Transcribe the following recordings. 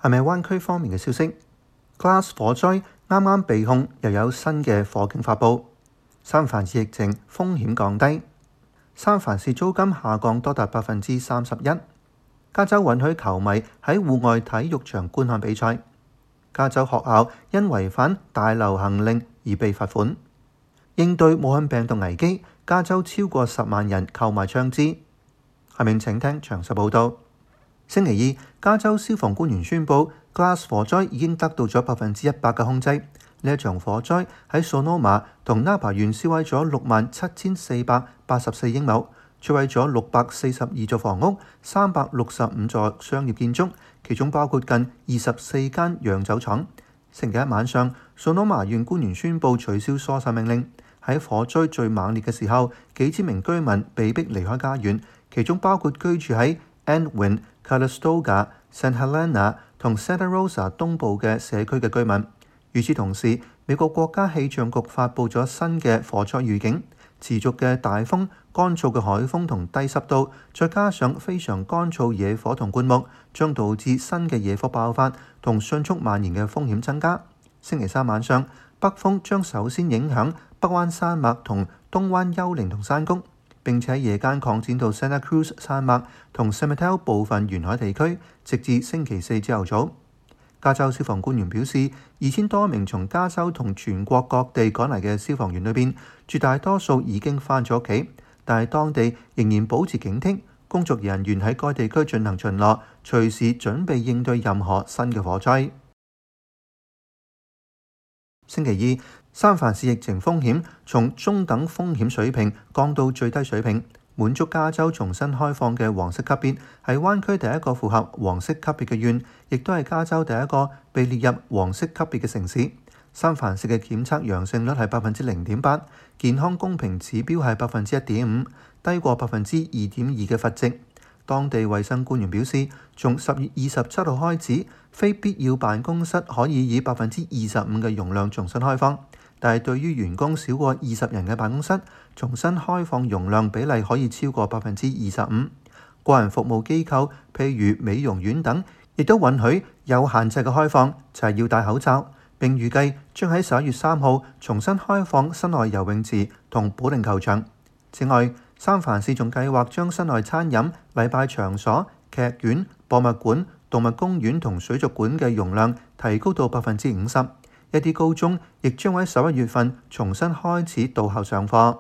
係咪灣區方面嘅消息 ？Glass 火災啱啱被控，又有新嘅火警發布。三藩市疫情風險降低，三藩市租金下降多達31%。加州允許球迷喺戶外體育場觀看比賽。加州學校因違反大流行令而被罰款。應對武漢病毒危機，加州超過10萬人購買槍支。下面請聽詳細報導。星期二，加州消防官員宣布 ，Glass 火災已經得到咗100%嘅控制。呢一場火災喺 Sonoma 同 Napa 縣燒毀咗67,484英畝，摧毀咗642座房屋、365座商業建築，其中包括近24間洋酒廠。星期一晚上 ，Sonoma 縣官員宣布取消疏散命令。喺火災最猛烈嘅時候，幾千名居民被迫離開家園，其中包括居住喺 Edwin、Calistoga、St. Helena 同 Santa Rosa 東部嘅社區嘅居民。與此同時，美國國家氣象局發布咗新嘅火災預警，持續嘅大風、乾燥嘅海風同低濕度，再加上非常乾燥野火同灌木，將導致新嘅野火爆發同迅速蔓延嘅風險增加。星期三晚上，北風將首先影響北灣山脈同東灣丘陵同山谷，並且喺夜間擴展到 Santa Cruz 山脈同 San Mateo 部分沿海地區，直至星期四朝頭早。加州消防官員表示，2000多名從加州同全國各地趕嚟嘅消防員裏邊，絕大多數已經返咗屋企，但係當地仍然保持警惕，工作人員喺該地區進行巡邏，隨時準備應對任何新嘅火災。星期二，三藩市疫情風險從中等風險水平降到最低水平，滿足加州重新開放嘅黃色級別，係灣區第一個符合黃色級別嘅縣，亦都係加州第一個被列入黃色級別嘅城市。三藩市嘅檢測陽性率係0.8%，健康公平指標係1.5%，低過2.2%嘅罰值。當地衛生官員表示，從10月27號開始，非必要辦公室可以以25%嘅容量重新開放，但係對於員工少過20人嘅辦公室，重新開放容量比例可以超過25%。個人服務機構，譬如美容院等，亦都允許有限制嘅開放，就係要戴口罩。並預計將喺11月3號重新開放室內游泳池同保齡球場。此外，三藩市仲計劃將室內餐飲、禮拜場所、劇院、博物館、動物公園同水族館嘅容量提高到50%。一啲高中亦將喺11月份重新開始到校上課。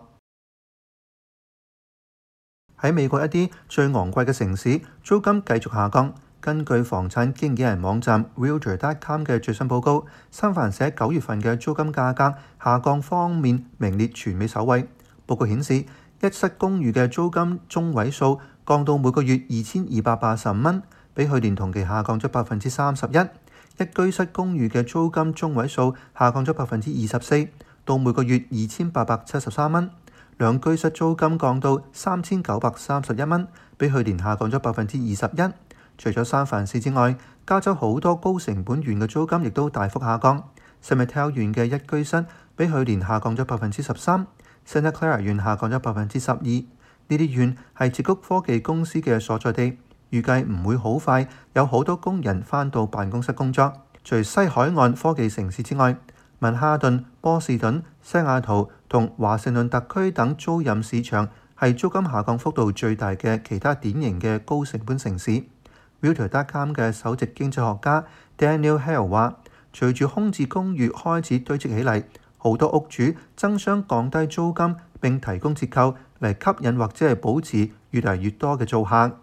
喺美國一啲最昂貴嘅城市，租金繼續下降。根據房產經紀人網站 Realtor.com 嘅最新報告，三藩市喺9月份嘅租金價格下降方面名列全美首位。報告顯示，一室公寓嘅租金中位數降到每個月2285蚊，比去年同期下降咗31%。一居室公寓嘅租金中位數下降咗24%，到每個月2873蚊。兩居室租金降到3931蚊，比去年下降咗21%。除咗三藩市之外，加州好多高成本縣嘅租金亦都大幅下降。San Mateo 縣嘅一居室比去年下降咗13%，Santa Clara 縣下降咗12%。呢啲縣係矽谷科技公司嘅所在地，預計唔會好快有好多工人返到辦公室工作。除西海岸科技城市之外，曼哈頓、波士頓、西雅圖同華盛頓特區等租賃市場係租金下降幅度最大嘅其他典型嘅高成本城市。Realtor.com 嘅首席經濟學家 Daniel Hale 話，隨住空置公寓開始堆積起嚟，好多屋主爭相降低租金並提供折扣嚟吸引或者係保持越嚟越多嘅租客。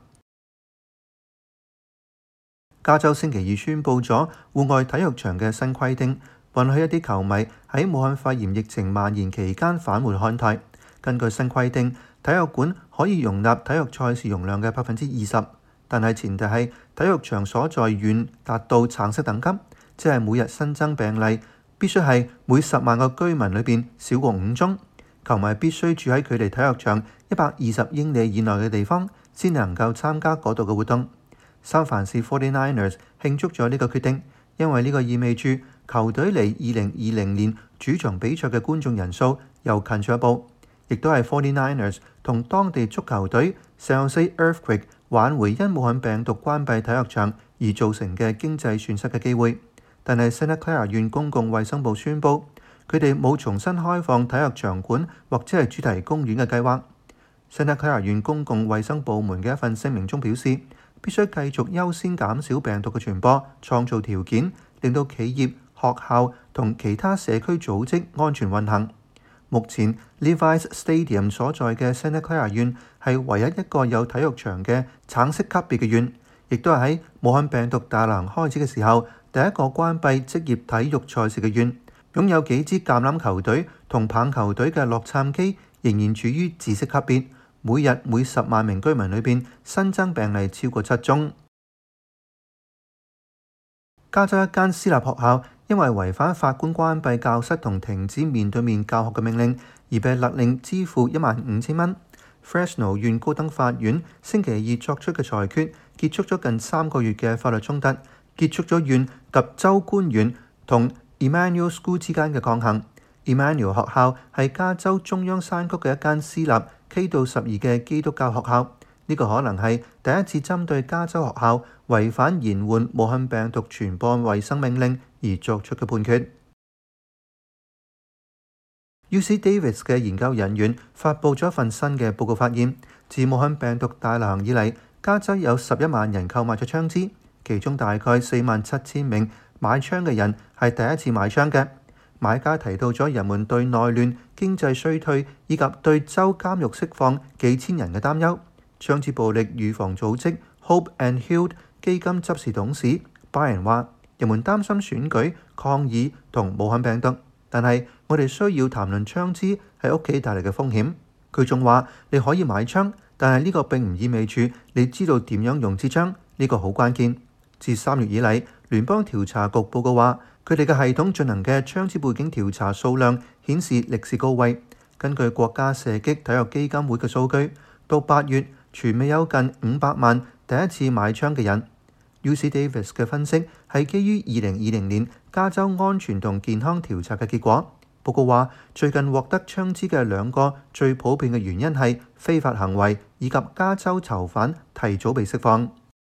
加州星期二宣布咗戶外體育場嘅新規定，允許一啲球迷喺武漢肺炎疫情蔓延期間返回看台。根據新規定，體育館可以容納體育賽事容量嘅20%，但係前提係體育場所在縣達到橙色等級，即係每日新增病例必須係每10萬個居民裏邊少過5宗。球迷必須住喺距離體育場120英里以內嘅地方，先能夠參加嗰度嘅活動。三藩市 49ers 慶祝咗呢個決定，因為呢個意味住球隊離2020年主場比賽嘅觀眾人數又近咗一步，亦都係 49ers 同當地足球隊 San Jose Earthquake 挽回因武漢病毒關閉體育場而造成嘅經濟損失嘅機會。但係 Santa Clara 縣公共衛生部宣布，佢哋冇重新開放體育場館或者係主題公園嘅計劃。Santa Clara 縣公共衛生部門嘅一份聲明中表示，必須繼續優先減少病毒嘅傳播，創造條件，令到企業、學校同其他社區組織安全運行。目前 Levi's Stadium 所在嘅 Santa Clara 縣係唯一一個有體育場嘅橙色級別嘅縣，亦都係喺武漢病毒大流行開始嘅時候第一個關閉職業體育賽事嘅縣。擁有幾支橄欖球隊同棒球隊嘅洛杉磯仍然處於紫色級別，每日每10萬名居民裏邊新增病例超過7宗。加州一間私立學校因為違反法官關閉教室同停止面對面教學嘅命令，而被勒令支付15,000蚊。Fresno 縣高等法院星期二作出嘅裁決，結束咗近3個月嘅法律衝突，結束咗縣及州官員同 Emmanuel School 之間嘅抗衡。Emmanuel 學校係加州中央山谷嘅一間私立 K-12嘅基督教學校，呢個可能係第一次針對加州學校違反延緩武漢病毒傳播衛生命令而作出嘅判決。UC Davis 嘅研究人員發布咗一份新嘅報告，發現自武漢病毒大流行以嚟，加州有11萬人購買咗槍支，其中大概47,000名買槍嘅人係第一次買槍嘅。買家提到咗人們對內亂、經濟衰退以及對州監獄釋放幾千人嘅擔憂。槍支暴力預防組織 Hope and Healed 基金執事董事 Brian 話：人們擔心選舉、抗議同武漢病毒，但係我哋需要談論槍支喺屋企帶嚟嘅風險。佢仲話：你可以買槍，但係呢個並唔意味住你知道點樣用支槍，呢個好關鍵。自3月以嚟，聯邦調查局報告話，佢哋嘅系統進行嘅槍支背景調查數量顯示歷史高位。根據國家射擊體育基金會嘅數據，到8月，全美有近500萬第一次買槍嘅人。UC Davis 嘅分析係基於2020年加州安全同健康調查嘅結果。報告話，最近獲得槍支嘅2個最普遍嘅原因係非法行為以及加州囚犯提早被釋放。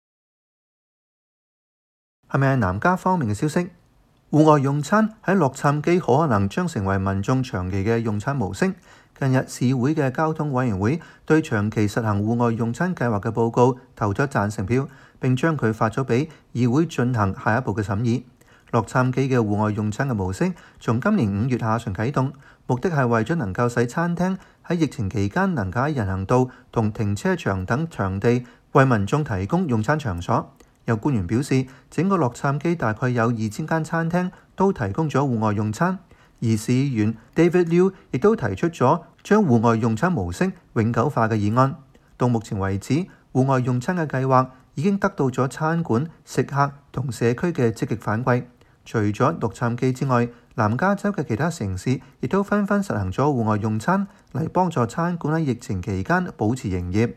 係咪係南加方面嘅消息？戶外用餐喺洛杉磯可能將成為民眾長期嘅用餐模式。近日市會嘅交通委員會對長期實行戶外用餐計劃嘅報告投咗贊成票，並將佢發咗俾議會進行下一步嘅審議。洛杉磯嘅戶外用餐嘅模式從今年5月下旬啟動，目的係為咗能夠使餐廳喺疫情期間能夠喺人行道同停車場等場地為民眾提供用餐場所。有官員表示，整個洛杉磯大概有2000間餐廳都提供咗戶外用餐，而市議員 David Liu 亦都提出咗將戶外用餐模式永久化嘅議案。到目前為止，戶外用餐嘅計劃已經得到咗餐館、食客同社區嘅積極反饋。除咗洛杉磯之外，南加州嘅其他城市亦都紛紛實行咗戶外用餐，嚟幫助餐館喺疫情期間保持營業。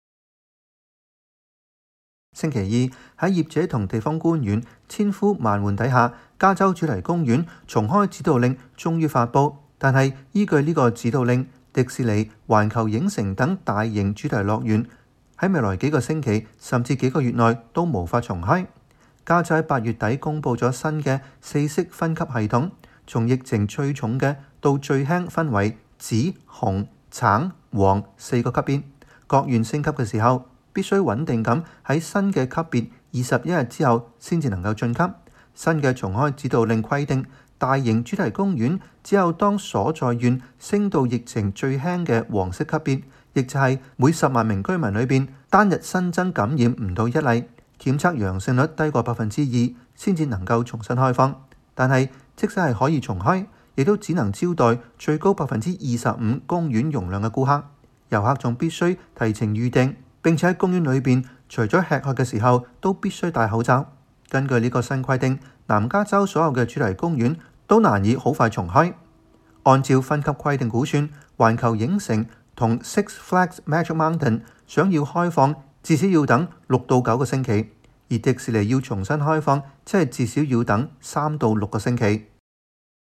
星期二喺業者同地方官員千呼萬喚底下，加州主題公園重開指導令終於發布，但係依據呢個指導令，迪士尼、環球影城等大型主題樂園喺未來幾個星期甚至幾個月內都無法重開。加州喺8月底公佈咗新嘅4色分級系統，從疫情最重嘅到最輕分為紫、紅、橙、黃4個級別。各縣升級嘅時候，必須穩定咁喺新嘅級別21日之後先至能夠晉級。新嘅重開指導令規定，大型主題公園只有當所在縣升到疫情最輕嘅黃色級別，亦就係每10萬名居民裏邊單日新增感染唔到1例，檢測陽性率低過2%，先至能夠重新開放。但係即使係可以重開，亦都只能招待最高25%公園容量嘅顧客。遊客仲必須提前預訂，並且喺公園裏邊除咗吃喝嘅時候都必須戴口罩。根據呢個新規定，南加州所有嘅主題公園都難以好快重開。按照分級規定估算，環球影城同 Six Flags Magic Mountain 想要開放，至少要等6到9個星期，而迪士尼要重新開放，即係至少要等3到6個星期。